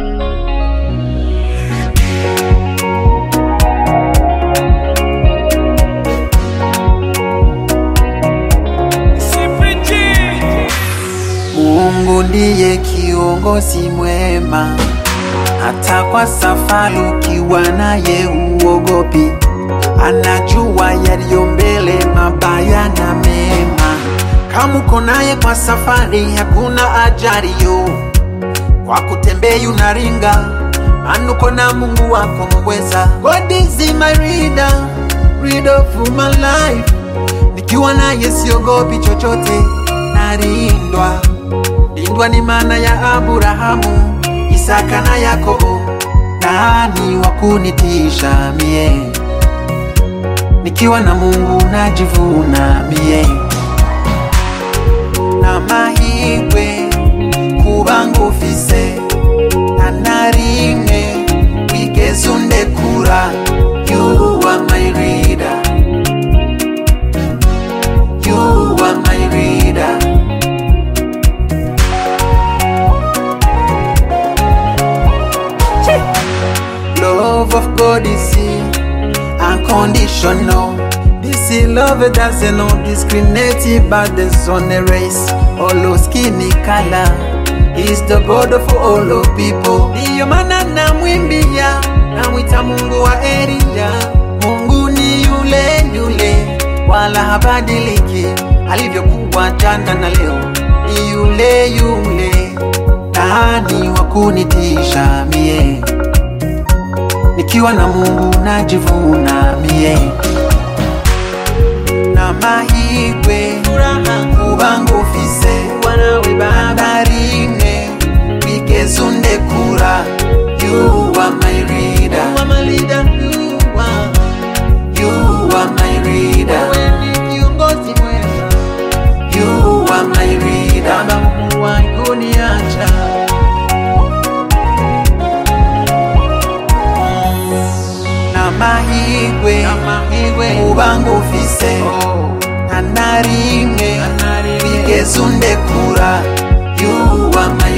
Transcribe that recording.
Mungu ndiye kiongozi mwema, hata kwa safari ukiwa naye uogopi. Anajua yaliyo mbele, mabaya na mema. Kama uko naye kwa safari hakuna ajali yo. Kwa kutembea unaringa, maana uko na Mungu wako mweza. God is my reader of my life. Nikiwa naye siogopi chochote, narindwa. Lindwa ni maana ya Abrahamu, Isaka na Yakobo. Nani wakunitisha mie? Nikiwa na Mungu najivuna mie. Na mahigwe kuba ngufise, na narimwe wigeze undekura. You are my reader, you are my reader. Love of God is unconditional. This is love that doesn't know discriminate but there's on a race. All skinny color is the God of all of people. Ndiyo maana namwimbia, namwita Mungu wa Elia. Mungu ni yule yule, wala habadiliki. Alivyokuwa jana na leo ni yule yule. Nani wakunitisha mie? Nikiwa na Mungu najivuna mie. Na mahigwe kuba ngufise, narimwe wigeze undekura. You are my reader, you are my leader, you are my reader. You are my reader. Mungu wakuniacha. Na mahigwe kuba ngufise, na narimwe wigeze undekura. You are my